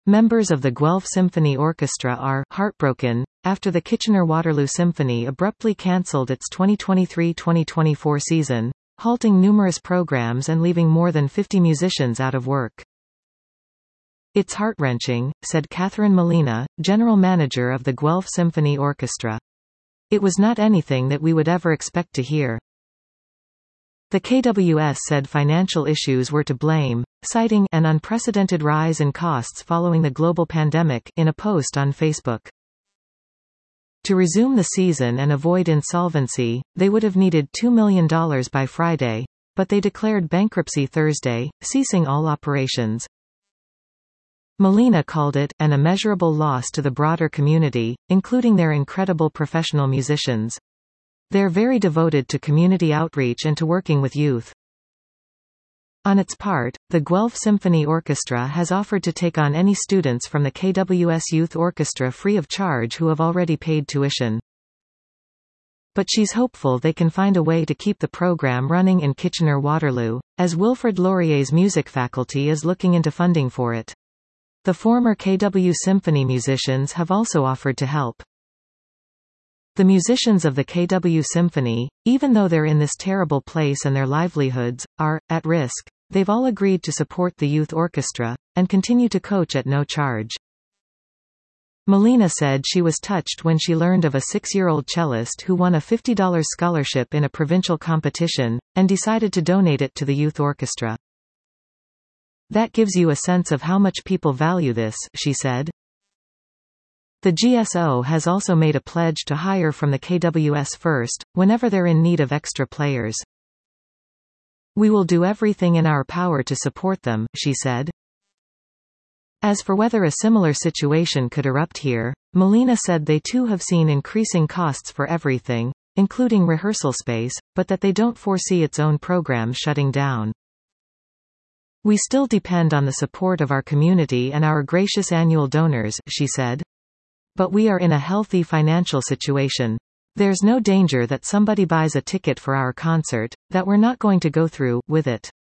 Members of the Guelph Symphony Orchestra are heartbroken after the Kitchener-Waterloo Symphony abruptly cancelled its 2023-2024 season, halting numerous programs and leaving more than 50 musicians out of work. "It's heart-wrenching," said Catherine Molina, general manager of the Guelph Symphony Orchestra. "It was not anything that we would ever expect to hear." The KWS said financial issues were to blame, citing an unprecedented rise in costs following the global pandemic in a post on Facebook. To resume the season and avoid insolvency, they would have needed $2 million by Friday, but they declared bankruptcy Thursday, ceasing all operations. Molina called it an immeasurable loss to the broader community, including their incredible professional musicians. They're very devoted to community outreach and to working with youth. On its part, the Guelph Symphony Orchestra has offered to take on any students from the KWS Youth Orchestra free of charge who have already paid tuition. But she's hopeful they can find a way to keep the program running in Kitchener-Waterloo, as Wilfrid Laurier's music faculty is looking into funding for it. The former KW Symphony musicians have also offered to help. The musicians of the KW Symphony, even though they're in this terrible place and their livelihoods are at risk, they've all agreed to support the youth orchestra and continue to coach at no charge. Molina said she was touched when she learned of a 6-year-old cellist who won a $50 scholarship in a provincial competition, and decided to donate it to the youth orchestra. "That gives you a sense of how much people value this," she said. The GSO has also made a pledge to hire from the KWS first, whenever they're in need of extra players. "We will do everything in our power to support them," she said. As for whether a similar situation could erupt here, Molina said they too have seen increasing costs for everything, including rehearsal space, but that they don't foresee its own programs shutting down. "We still depend on the support of our community and our gracious annual donors," she said. "But we are in a healthy financial situation. There's no danger that somebody buys a ticket for our concert, that we're not going to go through with it."